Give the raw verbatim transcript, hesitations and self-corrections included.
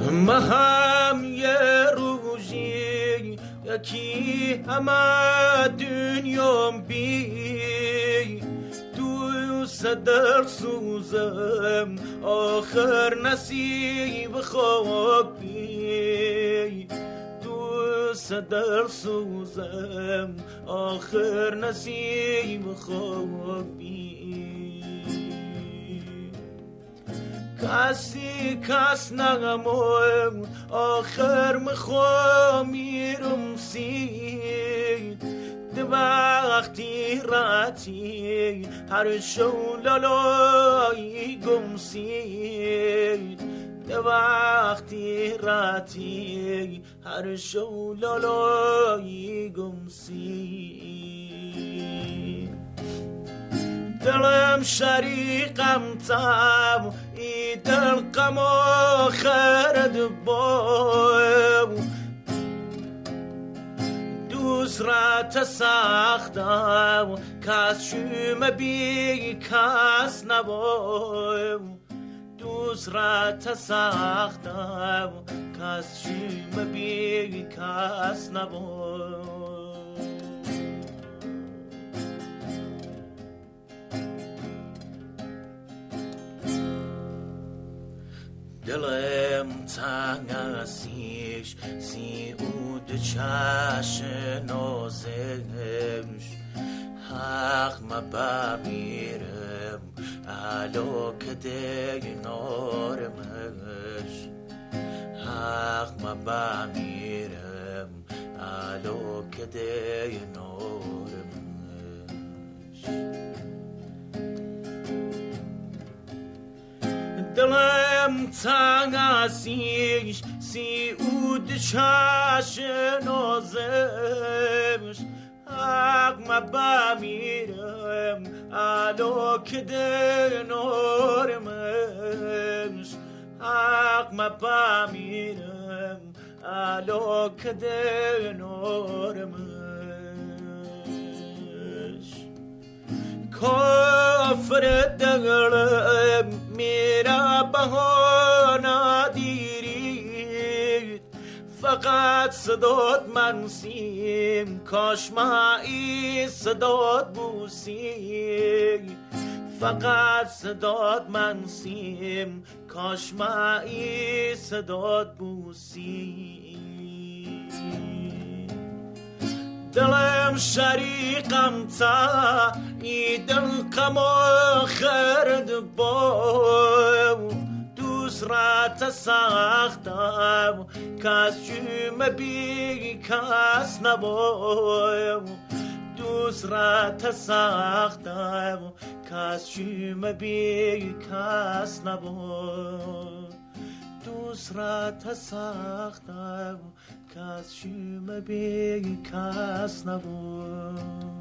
ما هم یه روزی یکی همه دنیام بی دوست در سوزم آخر نصیب خاک بی دوست در سوزم آخر نصیب خاک بی کسی کس نگمم آخر میخوام میرم سید ده وقتی راتی هر شو لالایی گم سید ده وقتی راتی هر شو لالایی گم سید دلم شریقم تام ای دل غم آخرت بام دوست را تساختم کس شوم بی کس نبام دوست را تساختم کس شوم بی کس نبام دلم تنگ اسیش سی او دو چش نازش حق ما بمیرم علو کده نارمش حق ما بمیرم علو کده نارمش دلم تنگ اسیش سی او دو چش نازش حق ما بمیرم علو کده نارمش حق ما بمیرم علو کده نارمش کافر دلم میرا بهانا دیرید فقط صدات منسیم کاش مایی صدات بوسی فقط صدات منسیم کاش مایی صدات بوسی دلم شریقم تا ای دل غم آخرت بام دوست را تساختم کس جوم بی کس نبام دوست را تساختم کس جوم بی کس نبام دوست را تساختم کس شوم بی کس نبود